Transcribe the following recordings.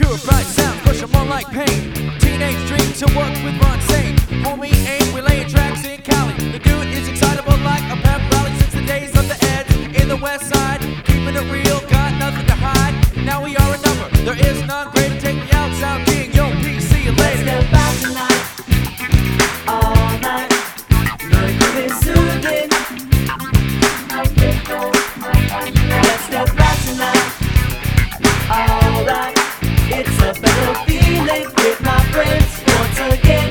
Purified sounds push them on like pain. Teenage dream to work with Ron Sane. Homie aim, we laying tracks in Cali. The dude is excitable like a pep rally since the days of the Eds in the West Side. Keeping it real, got nothing to hide. Now we are a number, there is none greater. Take me out, sound king, yo, peace, see you later. Let's step out tonight, all night. Make it soothing. Let's step out tonight, alright. It's a better feeling with my friends once again.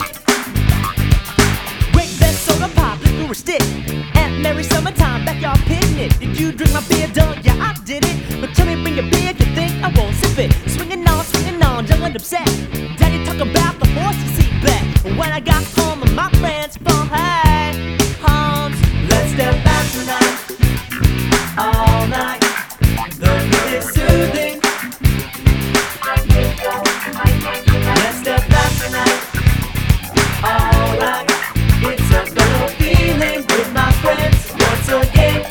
Break that soda pop, lick through a stick. Aunt Mary summertime, backyard picnic. Did you drink my beer, Doug? Yeah, I did it. But tell me, bring your beer, you think I won't sip it. Swinging on, young and upset. Daddy talk about the horse you seat back. When I got home, and my friends from hey, homes. Let's step out tonight, all night. The beat is soothing. Let's step out tonight, alright. It's a better feeling with my friends once again.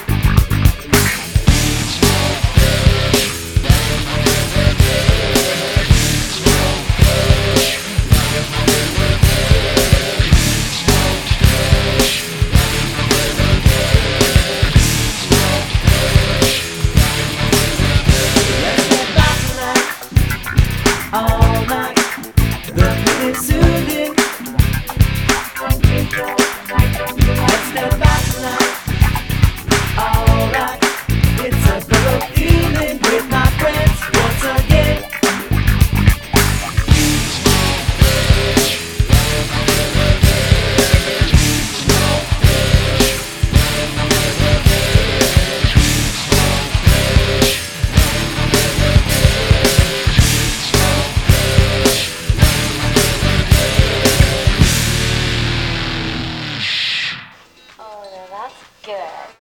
All night, the beat is soothing. Let's step out tonight, alright. It's a better feeling with my friends once again. Oh, now that's good.